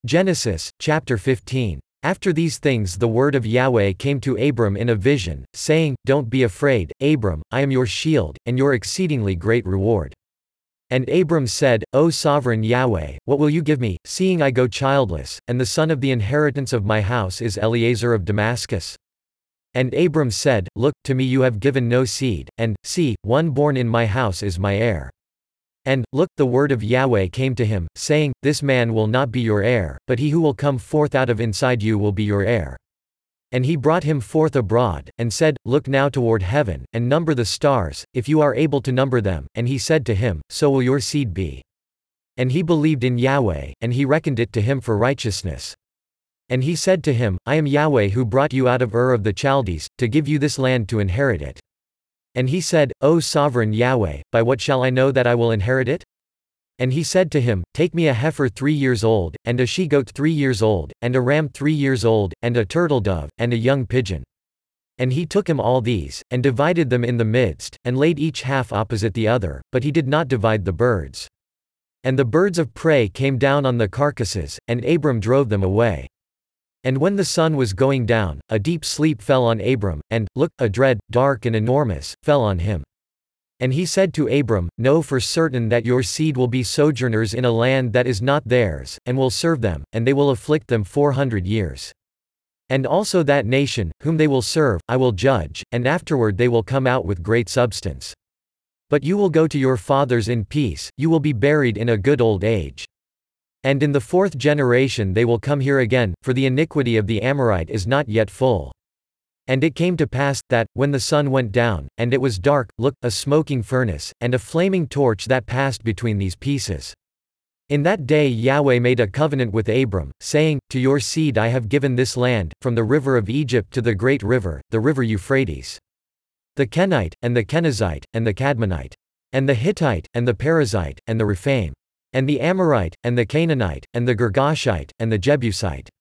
Genesis, chapter 15. After these things the word of Yahweh came to Abram in a vision, saying, Don't be afraid, Abram, I am your shield, and your exceedingly great reward. And Abram said, O sovereign Yahweh, what will you give me, seeing I go childless, and the son of the inheritance of my house is Eliezer of Damascus? And Abram said, Look, to me you have given no seed, and, see, one born in my house is my heir. And, look, the word of Yahweh came to him, saying, This man will not be your heir, but he who will come forth out of inside you will be your heir. And he brought him forth abroad, and said, Look now toward heaven, and number the stars, if you are able to number them, and he said to him, So will your seed be. And he believed in Yahweh, and he reckoned it to him for righteousness. And he said to him, I am Yahweh who brought you out of Ur of the Chaldees, to give you this land to inherit it. And he said, O sovereign Yahweh, by what shall I know that I will inherit it? And he said to him, Take me a heifer 3 years old, and a she-goat 3 years old, and a ram 3 years old, and a turtle-dove, and a young pigeon. And he took him all these, and divided them in the midst, and laid each half opposite the other, but he did not divide the birds. And the birds of prey came down on the carcasses, and Abram drove them away. And when the sun was going down, a deep sleep fell on Abram, and, look, a dread, dark and enormous, fell on him. And he said to Abram, Know for certain that your seed will be sojourners in a land that is not theirs, and will serve them, and they will afflict them 400 years. And also that nation, whom they will serve, I will judge, and afterward they will come out with great substance. But you will go to your fathers in peace, you will be buried in a good old age. And in the 4th generation they will come here again, for the iniquity of the Amorite is not yet full. And it came to pass, that, when the sun went down, and it was dark, look, a smoking furnace, and a flaming torch that passed between these pieces. In that day Yahweh made a covenant with Abram, saying, To your seed I have given this land, from the river of Egypt to the great river, the river Euphrates. The Kenite, and the Kenizzite, and the Cadmonite. And the Hittite, and the Perizzite, and the Rephaim. And the Amorite, and the Canaanite, and the Girgashite, and the Jebusite.